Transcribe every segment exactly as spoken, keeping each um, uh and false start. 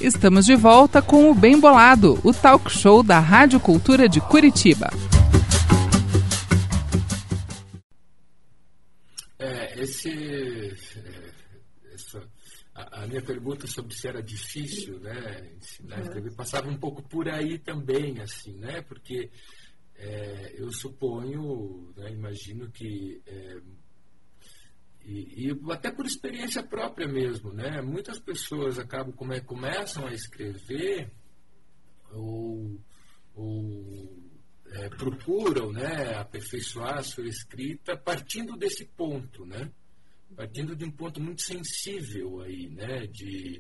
Estamos de volta com o Bem Bolado, o talk show da Rádio Cultura de Curitiba. É, esse, essa, a, a minha pergunta sobre se era difícil, né, ensinar a escrever, passava um pouco por aí também, assim, né, porque é, eu suponho, né, imagino que é, E, e até por experiência própria mesmo, né? Muitas pessoas acabam come, começam a escrever ou, ou é, procuram, né, aperfeiçoar a sua escrita partindo desse ponto, né? Partindo de um ponto muito sensível aí, né? De,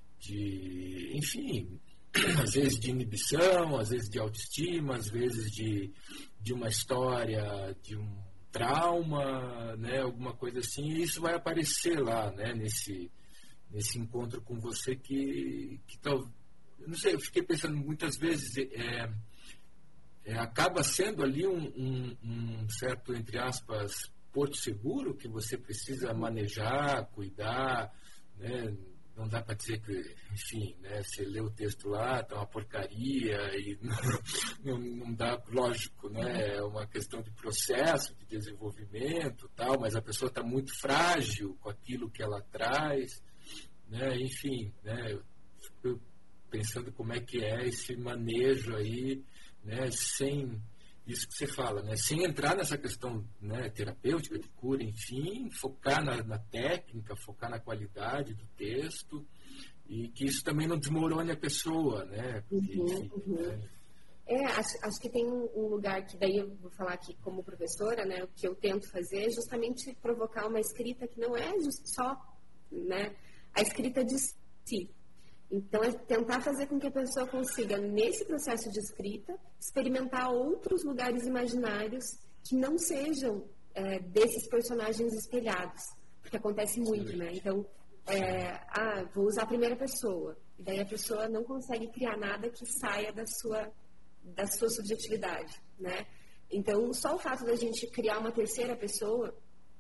de enfim, às vezes de inibição, às vezes de autoestima, às vezes de, de uma história, de um trauma, né, alguma coisa assim, e isso vai aparecer lá, né, nesse, nesse encontro com você que, que tal, não sei, eu fiquei pensando muitas vezes, é, é, acaba sendo ali um, um, um certo, entre aspas, porto seguro que você precisa manejar, cuidar, né, não dá para dizer que, enfim, né, você lê o texto lá, tá uma porcaria e não, não, não dá, lógico, né, é uma questão de processo, de desenvolvimento, tal, mas a pessoa está muito frágil com aquilo que ela traz, né, enfim, né, eu fico pensando como é que é esse manejo aí, né, sem isso que você fala, né, sem entrar nessa questão, né, terapêutica, de cura, enfim, focar na, na técnica, focar na qualidade do texto e que isso também não desmorone a pessoa, né? Porque, uhum, enfim, uhum. Né? É, acho, acho que tem um lugar que daí eu vou falar aqui como professora, né, o que eu tento fazer é justamente provocar uma escrita que não é só, né, a escrita de si. Então, é tentar fazer com que a pessoa consiga, nesse processo de escrita, experimentar outros lugares imaginários que não sejam é, desses personagens espelhados. Porque acontece muito, né? Então, é, ah, vou usar a primeira pessoa. E daí a pessoa não consegue criar nada que saia da sua, da sua subjetividade, né? Então, só o fato da gente criar uma terceira pessoa...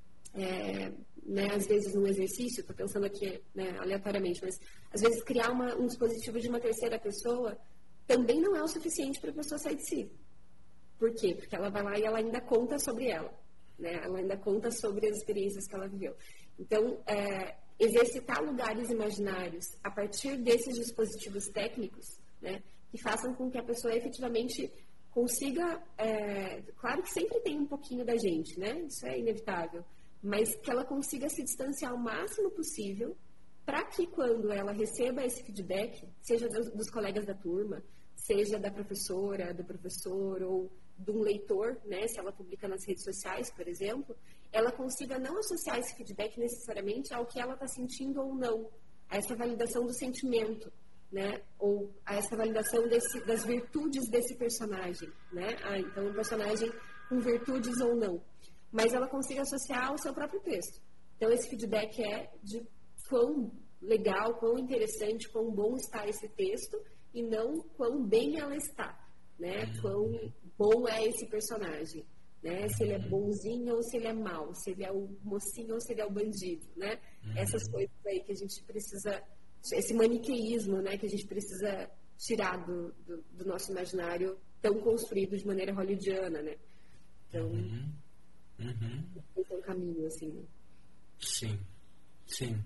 É, né, às vezes num exercício, estou pensando aqui, né, aleatoriamente, mas às vezes criar uma, um dispositivo de uma terceira pessoa também não é o suficiente para a pessoa sair de si. Por quê? Porque ela vai lá e ela ainda conta sobre ela, né? Ela ainda conta sobre as experiências que ela viveu. Então, é, exercitar lugares imaginários a partir desses dispositivos técnicos, né, que façam com que a pessoa efetivamente consiga, é, claro que sempre tem um pouquinho da gente, né? Isso é inevitável, mas que ela consiga se distanciar o máximo possível para que quando ela receba esse feedback, seja dos, dos colegas da turma, seja da professora, do professor ou de um leitor, né, se ela publica nas redes sociais, por exemplo, ela consiga não associar esse feedback necessariamente ao que ela está sentindo ou não, a essa validação do sentimento, né, ou a essa validação desse, das virtudes desse personagem, né, ah, então um personagem com virtudes ou não, mas ela consiga associar ao seu próprio texto. Então, esse feedback é de quão legal, quão interessante, quão bom está esse texto e não quão bem ela está, né? Quão bom é esse personagem, né? Se ele é bonzinho ou se ele é mau, se ele é o mocinho ou se ele é o bandido, né? Essas coisas aí que a gente precisa, esse maniqueísmo, né? Que a gente precisa tirar do, do, do nosso imaginário tão construído de maneira hollywoodiana, né? Então... Uhum. Uhum. Esse é um caminho, assim, né? Sim, sim.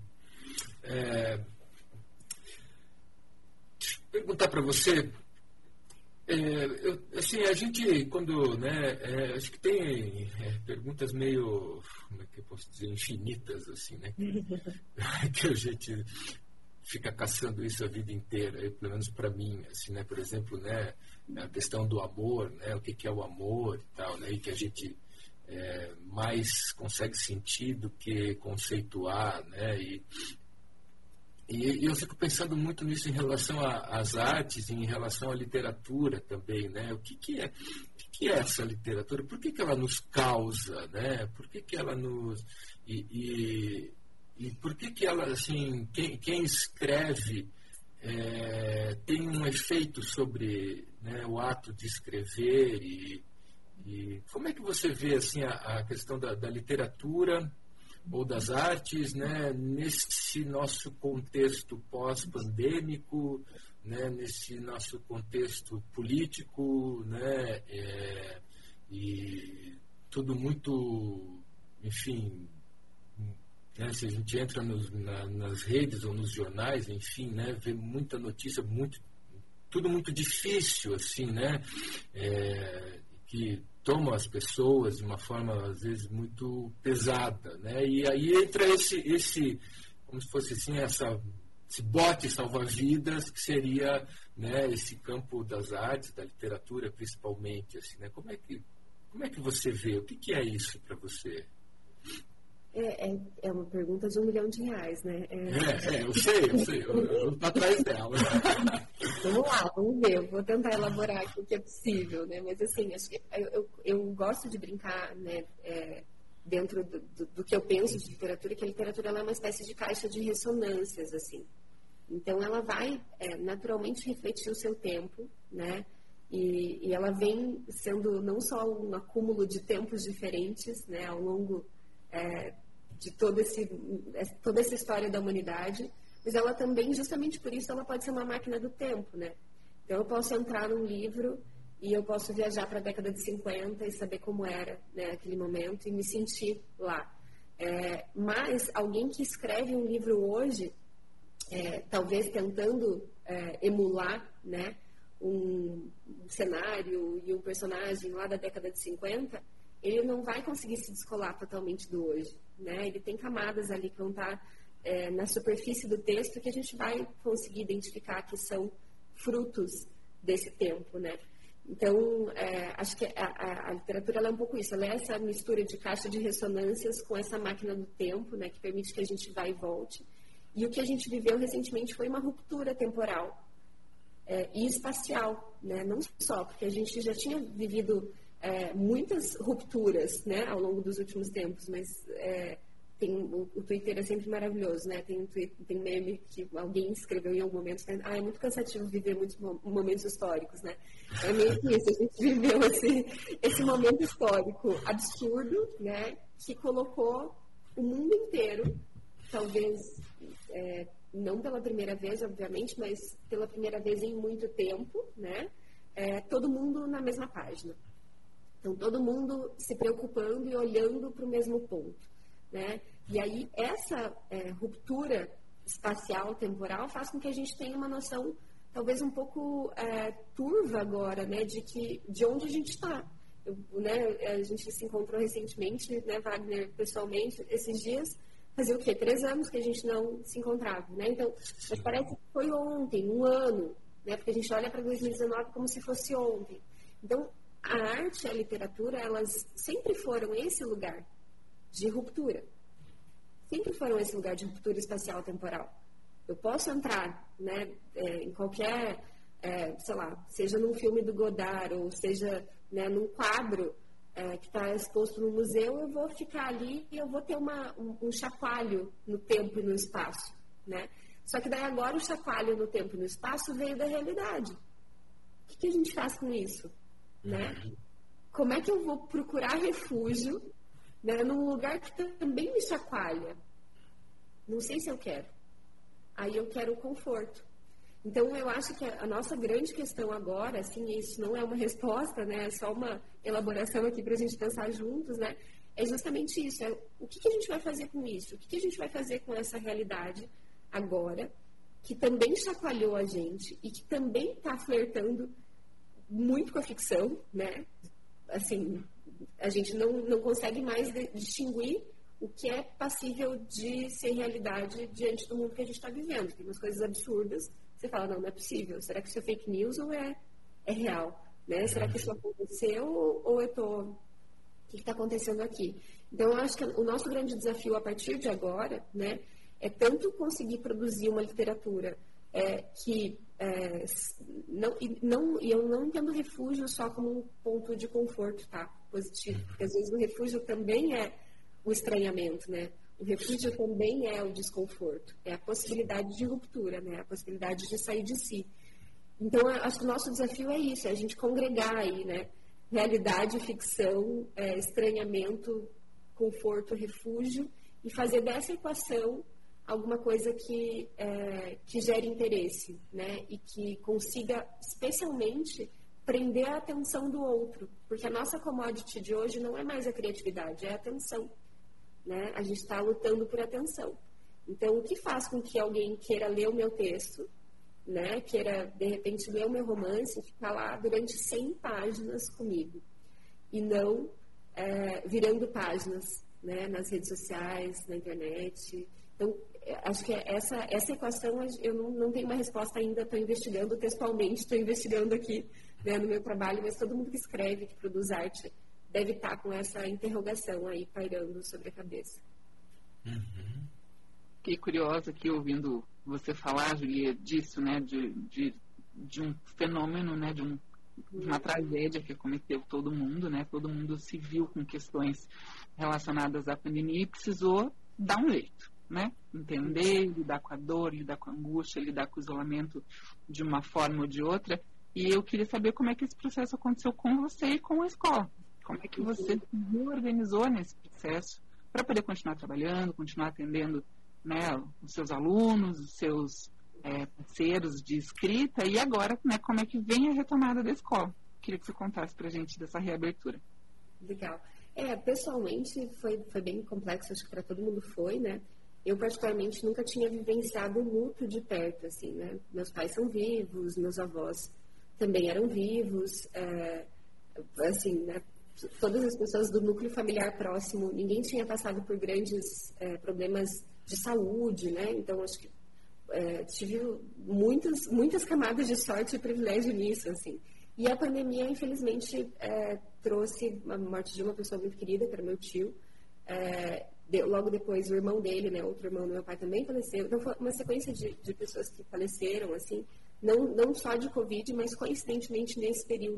É... Deixa eu perguntar para você, é, eu, assim, a gente, quando, né, é, acho que tem é, perguntas meio, como é que eu posso dizer, infinitas, assim, né, que, que a gente fica caçando isso a vida inteira, eu, pelo menos para mim, assim, né, por exemplo, né, a questão do amor, né, o que, que é o amor e tal, né, e que a gente É, mais consegue sentir do que conceituar, né? E, e, e eu fico pensando muito nisso em relação às artes, em relação à literatura também, né? O que, que é, o que, que é essa literatura? Por que, que ela nos causa, né? Por que, que ela nos e, e, e por que, que ela, assim, quem, quem escreve é, tem um efeito sobre, né, o ato de escrever e E como é que você vê assim, a, a questão da, da literatura ou das artes, né, nesse nosso contexto pós-pandêmico, né, nesse nosso contexto político, né, é, e tudo muito, enfim, né, se a gente entra nos, na, nas redes ou nos jornais, enfim, né, vê muita notícia, muito, tudo muito difícil, assim, né, é, que toma as pessoas de uma forma, às vezes, muito pesada, né? E aí entra esse, esse como se fosse assim, essa, esse bote salva-vidas, que seria, né, esse campo das artes, da literatura, principalmente, assim, né? Como é que, como é que você vê? O que, que é isso para você? É, é, é uma pergunta de um milhão de reais, né? É, é, é eu sei, eu sei, eu estou atrás dela. Vamos lá, vamos ver, eu vou tentar elaborar aqui o que é possível, né? Mas assim, acho que eu, eu, eu gosto de brincar, né, é, dentro do, do, do que eu penso de literatura, que a literatura ela é uma espécie de caixa de ressonâncias, assim. Então ela vai é, naturalmente refletir o seu tempo, né? E, e ela vem sendo não só um acúmulo de tempos diferentes, né, ao longo é, de todo esse, toda essa história da humanidade, mas ela também, justamente por isso, ela pode ser uma máquina do tempo, né? Então eu posso entrar num livro e eu posso viajar para a década de cinquenta e saber como era, né, aquele momento e me sentir lá. É, mas alguém que escreve um livro hoje, é, talvez tentando é, emular, né, um, um cenário e um personagem lá da década de cinquenta, ele não vai conseguir se descolar totalmente do hoje, né? Ele tem camadas ali que vão estar é, na superfície do texto que a gente vai conseguir identificar que são frutos desse tempo, né? Então, é, acho que a, a, a literatura ela é um pouco isso, ela é essa mistura de caixa de ressonâncias com essa máquina do tempo, né, que permite que a gente vá e volte. E o que a gente viveu recentemente foi uma ruptura temporal é, e espacial, né? Não só, porque a gente já tinha vivido É, muitas rupturas, né, ao longo dos últimos tempos, mas é, tem, o, o Twitter é sempre maravilhoso, né? Tem, tem meme que alguém escreveu em algum momento, né? Ah, é muito cansativo viver muitos momentos históricos, né? É meio que isso, a gente viveu esse, esse momento histórico absurdo, né, que colocou o mundo inteiro, talvez é, não pela primeira vez, obviamente, mas pela primeira vez em muito tempo, né, é, todo mundo na mesma página. Então, todo mundo se preocupando e olhando para o mesmo ponto, né? E aí, essa é, ruptura espacial, temporal, faz com que a gente tenha uma noção, talvez um pouco é, turva agora, né? De, que, de onde a gente está. Né? A gente se encontrou recentemente, né, Wagner, pessoalmente, esses dias, fazia o quê? Três anos que a gente não se encontrava, né? Então, mas parece que foi ontem, um ano, né? Porque a gente olha para dois mil e dezenove como se fosse ontem. Então, a arte e a literatura, elas sempre foram esse lugar de ruptura. Sempre foram esse lugar de ruptura espacial temporal. Eu posso entrar, né, é, em qualquer, é, sei lá, seja num filme do Godard, ou seja, né, num quadro é, que está exposto no museu, eu vou ficar ali e eu vou ter uma, um, um chacoalho no tempo e no espaço, né? Só que daí agora o chacoalho no tempo e no espaço veio da realidade. O que, que a gente faz com isso? Né? Como é que eu vou procurar refúgio, né, num lugar que também me chacoalha? Não sei se eu quero. Aí eu quero o conforto. Então, eu acho que a nossa grande questão agora, assim, isso não é uma resposta, né, é só uma elaboração aqui para a gente pensar juntos, né, é justamente isso. É, o que, que a gente vai fazer com isso? O que, que a gente vai fazer com essa realidade agora, que também chacoalhou a gente e que também está flertando muito com a ficção, né? Assim, a gente não, não consegue mais de, distinguir o que é passível de ser realidade diante do mundo que a gente está vivendo. Tem umas coisas absurdas, você fala, não, não é possível. Será que isso é fake news ou é, é real? Né? Será que isso aconteceu ou, ou eu tô... O que está acontecendo aqui? Então, eu acho que o nosso grande desafio a partir de agora, né, é tanto conseguir produzir uma literatura é, que É, não, e, não, e eu não entendo refúgio só como um ponto de conforto, tá? Positivo. Porque às vezes o refúgio também é o estranhamento, né? O refúgio também é o desconforto. É a possibilidade de ruptura, né? A possibilidade de sair de si. Então, acho que o nosso desafio é isso, é a gente congregar aí, né? Realidade, ficção, é, estranhamento, conforto, refúgio e fazer dessa equação alguma coisa que, é, que gere interesse, né? E que consiga, especialmente, prender a atenção do outro. Porque a nossa commodity de hoje não é mais a criatividade, é a atenção, né? A gente está lutando por atenção. Então, o que faz com que alguém queira ler o meu texto, né? Queira, de repente, ler o meu romance e ficar lá durante cem páginas comigo? E não é, virando páginas, né? Nas redes sociais, na internet. Então, acho que essa, essa equação eu não, não tenho uma resposta ainda, estou investigando textualmente, estou investigando aqui, né, no meu trabalho, mas todo mundo que escreve, que produz arte, deve estar com essa interrogação aí pairando sobre a cabeça. Uhum. Fiquei curiosa aqui ouvindo você falar, Julia, disso, né, de, de, de um fenômeno, né, de, um, de uma tragédia que acometeu todo mundo, né, todo mundo se viu com questões relacionadas à pandemia e precisou dar um jeito, né, entender, lidar com a dor, lidar com a angústia, lidar com o isolamento de uma forma ou de outra. E eu queria saber como é que esse processo aconteceu com você e com a escola. Como é que você se organizou nesse processo para poder continuar trabalhando, continuar atendendo, né, os seus alunos, os seus é, parceiros de escrita, e agora, né, como é que vem a retomada da escola? Queria que você contasse para a gente dessa reabertura. Legal. É, pessoalmente foi, foi bem complexo, acho que para todo mundo foi, né? Eu, particularmente, nunca tinha vivenciado o luto de perto, assim, né? Meus pais são vivos, meus avós também eram vivos, é, assim, né? Todas as pessoas do núcleo familiar próximo, ninguém tinha passado por grandes é, problemas de saúde, né? Então, acho que é, tive muitas, muitas camadas de sorte e privilégio nisso, assim. E a pandemia, infelizmente, é, trouxe a morte de uma pessoa muito querida, que era meu tio. É, de, logo depois, o irmão dele, né, outro irmão do meu pai também faleceu. Então, foi uma sequência de, de pessoas que faleceram, assim, não, não só de Covid, mas coincidentemente nesse período.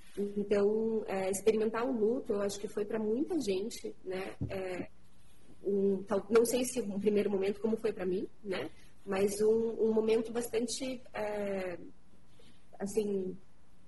Então, é, experimentar o luto, eu acho que foi para muita gente, né? É, um, tal, não sei se um primeiro momento como foi para mim, né? Mas um, um momento bastante, é, assim,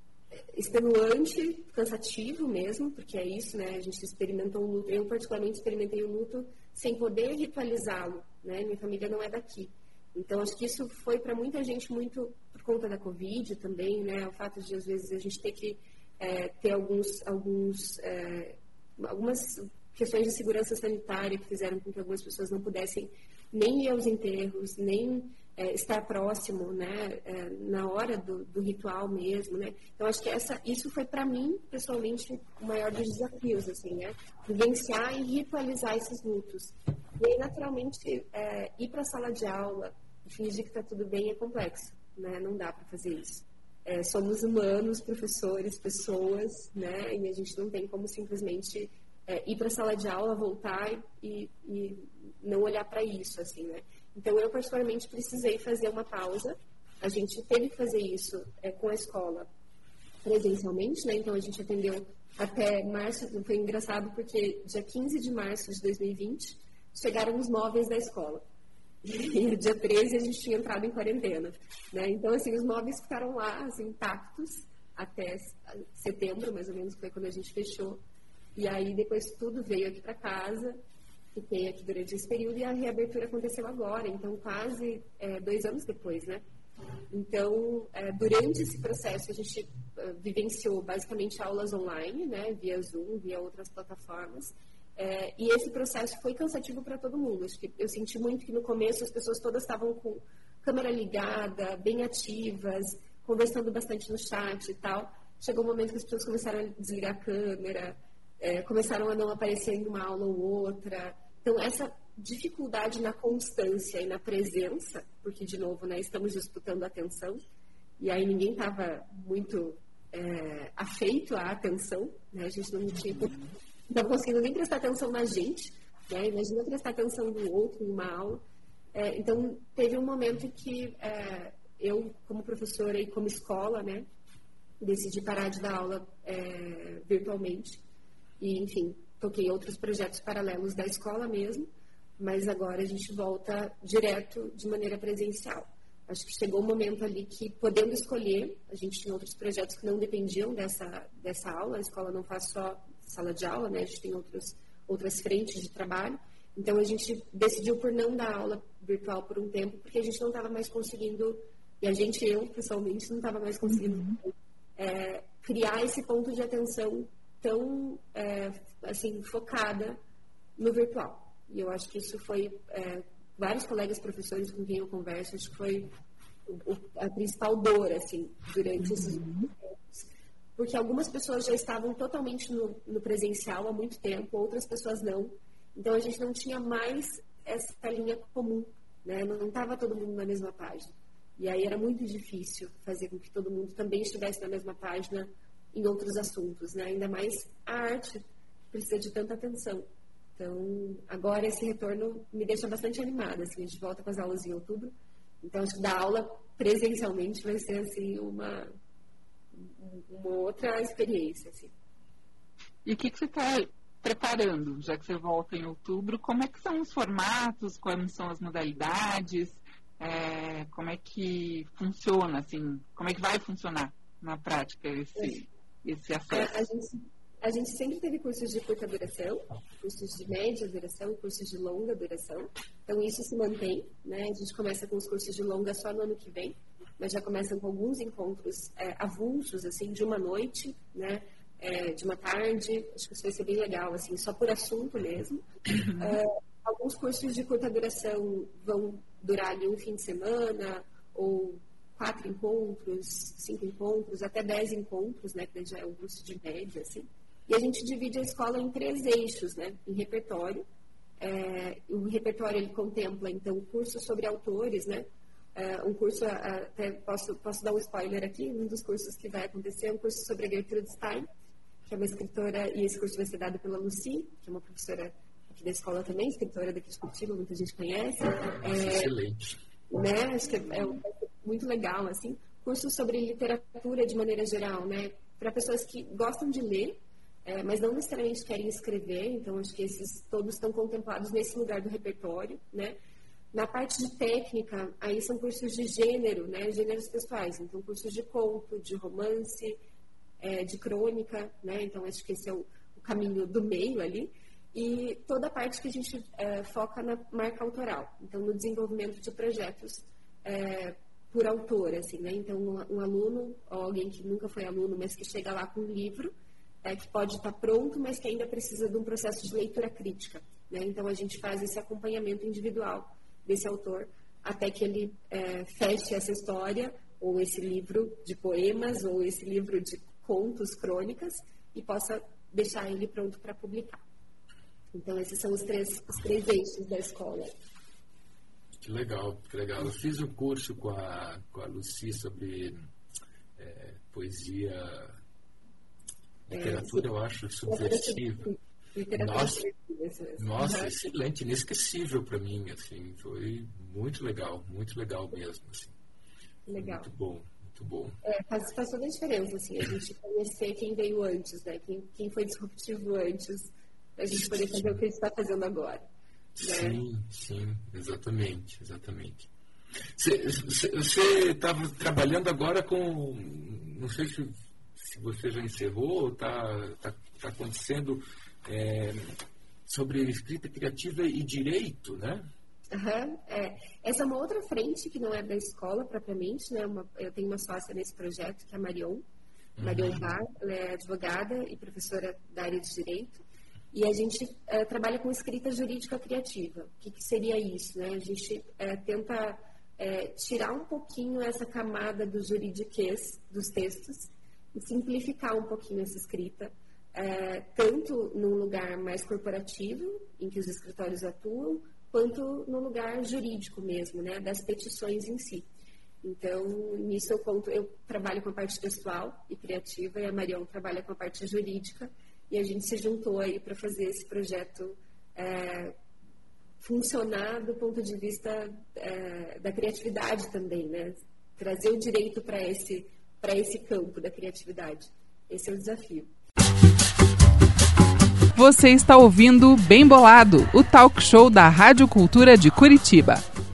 extenuante, cansativo mesmo, porque é isso, né? A gente experimentou o luto. Eu, particularmente, experimentei o luto sem poder ritualizá-lo, né? Minha família não é daqui. Então, acho que isso foi para muita gente muito por conta da Covid também, né? O fato de, às vezes, a gente ter que É, ter alguns, alguns, é, algumas questões de segurança sanitária que fizeram com que algumas pessoas não pudessem nem ir aos enterros, nem é, estar próximo, né, é, na hora do, do ritual mesmo, né. Então, acho que essa, isso foi, para mim, pessoalmente, o maior dos desafios, assim, né, vivenciar e ritualizar esses lutos. E aí, naturalmente, é, ir para a sala de aula e fingir que está tudo bem é complexo, né, não dá para fazer isso. É, somos humanos, professores, pessoas, né? E a gente não tem como simplesmente é, ir para a sala de aula, voltar e, e não olhar para isso, assim, né? Então, eu particularmente precisei fazer uma pausa. A gente teve que fazer isso é, com a escola presencialmente, né? Então, a gente atendeu até março. Foi engraçado porque dia quinze de março de dois mil e vinte chegaram os móveis da escola. E no dia treze a gente tinha entrado em quarentena, né? Então, assim, os móveis ficaram lá, assim, intactos até setembro, mais ou menos, foi quando a gente fechou. E aí, depois, tudo veio aqui para casa, fiquei aqui durante esse período e a reabertura aconteceu agora, então, quase é, dois anos depois, né? Então, é, durante esse processo, a gente uh, vivenciou, basicamente, aulas online, né? Via Zoom, via outras plataformas. É, e esse processo foi cansativo para todo mundo. Acho que eu senti muito que no começo as pessoas todas estavam com câmera ligada, bem ativas, conversando bastante no chat e tal. Chegou um momento que as pessoas começaram a desligar a câmera, é, começaram a não aparecer em uma aula ou outra. Então, essa dificuldade na constância e na presença, porque, de novo, né, estamos disputando a atenção, e aí ninguém estava muito é, afeito à atenção, né? A gente não tinha... Não estava conseguindo nem prestar atenção na gente, né? Imagina prestar atenção no outro, numa aula. É, então, teve um momento em que é, eu, como professora e como escola, né, decidi parar de dar aula é, virtualmente. E, enfim, toquei outros projetos paralelos da escola mesmo, mas agora a gente volta direto de maneira presencial. Acho que chegou um momento ali que, podendo escolher, a gente tinha outros projetos que não dependiam dessa, dessa aula, a escola não faz só sala de aula, né? A gente tem outros, outras frentes de trabalho. Então, a gente decidiu por não dar aula virtual por um tempo, porque a gente não estava mais conseguindo, e a gente, eu, pessoalmente, não estava mais conseguindo uhum. é, criar esse ponto de atenção tão, é, assim, focada no virtual. E eu acho que isso foi, é, vários colegas professores com quem eu converso, acho que foi o, a principal dor, assim, durante esses uhum. tempos. Porque algumas pessoas já estavam totalmente no, no presencial há muito tempo, outras pessoas não. Então, a gente não tinha mais essa linha comum, né? Não estava todo mundo na mesma página. E aí era muito difícil fazer com que todo mundo também estivesse na mesma página em outros assuntos, né? Ainda mais a arte precisa de tanta atenção. Então, agora esse retorno me deixa bastante animada, assim, a gente volta com as aulas em outubro. Então, acho que dar aula presencialmente vai ser, assim, uma, uma outra experiência, assim. E o que, que você está preparando, já que você volta em outubro? Como é que são os formatos, quais são as modalidades, é, como é que funciona, assim, como é que vai funcionar na prática esse, esse acesso? A, a, gente, a gente sempre teve cursos de curta duração, cursos de média duração e cursos de longa duração, então isso se mantém, né? A gente começa com os cursos de longa só no ano que vem, mas já começam com alguns encontros é, avulsos, assim, de uma noite, né? É, de uma tarde, acho que isso vai ser bem legal, assim, só por assunto mesmo. Uhum. É, alguns cursos de curta duração vão durar ali um fim de semana, ou quatro encontros, cinco encontros, até dez encontros, né, que já é um curso de média, assim. E a gente divide a escola em três eixos, né, em repertório. É, o repertório, ele contempla, então, cursos sobre autores, né, é, um curso, até posso, posso dar um spoiler aqui, um dos cursos que vai acontecer é um curso sobre a Gertrude Stein, que é uma escritora, e esse curso vai ser dado pela Lucy, que é uma professora aqui da escola também, escritora daqui de Curitiba, muita gente conhece. É, excelente. Né, acho que é, é muito legal, assim. Cursos sobre literatura de maneira geral, né, para pessoas que gostam de ler, é, mas não necessariamente querem escrever, então acho que esses todos estão contemplados nesse lugar do repertório, né. Na parte de técnica, aí são cursos de gênero, né, gêneros textuais, então cursos de conto, de romance, É, de crônica, né? Então acho que esse é o, o caminho do meio ali, e toda a parte que a gente é, foca na marca autoral, então no desenvolvimento de projetos é, por autor, assim, né? Então um, um aluno ou alguém que nunca foi aluno, mas que chega lá com um livro é, que pode estar pronto, mas que ainda precisa de um processo de leitura crítica, né? Então a gente faz esse acompanhamento individual desse autor até que ele é, feche essa história, ou esse livro de poemas, ou esse livro de contos, crônicas, e possa deixar ele pronto para publicar. Então, esses são os três, os três eixos da escola. Que legal, que legal. Eu fiz um curso com a, com a Lucy sobre é, poesia, literatura, é, eu acho, subversiva. Literatura Nossa, subversiva. nossa, uhum. Excelente, inesquecível para mim, assim, foi muito legal, muito legal mesmo, assim. Legal. Muito bom. Muito bom. É, faz, faz toda a diferença, assim, a gente conhecer quem veio antes, né? Quem, quem foi disruptivo antes, a gente poder fazer o que a gente está fazendo agora. Né? Sim, sim, exatamente, exatamente. Você estava trabalhando agora com, não sei se, se você já encerrou, está tá, tá acontecendo é, sobre escrita criativa e direito, né? Uhum, é. Essa é uma outra frente que não é da escola propriamente, né? Uma, eu tenho uma sócia nesse projeto, que é a Marion, uhum. Marion Bar, ela é advogada e professora da área de direito, e a gente é, trabalha com escrita jurídica criativa. O que, que seria isso, né? A gente é, tenta é, tirar um pouquinho essa camada do juridiquês dos textos e simplificar um pouquinho essa escrita, é, tanto num lugar mais corporativo, em que os escritórios atuam, quanto no lugar jurídico mesmo, né, das petições em si. Então, nisso eu conto, eu trabalho com a parte textual e criativa, e a Marion trabalha com a parte jurídica, e a gente se juntou aí para fazer esse projeto é, funcionar do ponto de vista é, da criatividade também, né, trazer o direito para esse, para esse campo da criatividade. Esse é o desafio. Você está ouvindo Bem Bolado, o talk show da Rádio Cultura de Curitiba.